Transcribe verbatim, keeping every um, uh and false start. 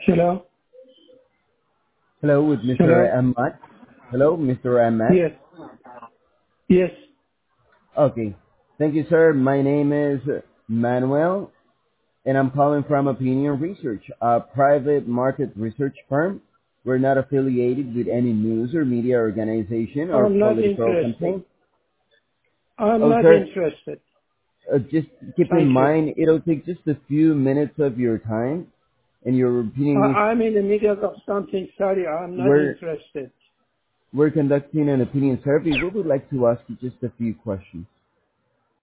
Hello? Hello, with Mister Hello? Ahmad. Hello, Mister Ahmad. Yes. Yes. Okay. Thank you, sir. My name is Manuel, and I'm calling from Opinion Research, a private market research firm. We're not affiliated with any news or media organization or I'm not political interested. campaign. I'm Oh, not sir, interested. uh, just keep in Thank you. mind, it'll take just a few minutes of your time, and your opinion I, is I'm in the middle of something. Sorry, I'm not we're, interested. we're conducting an opinion survey. We would like to ask you just a few questions.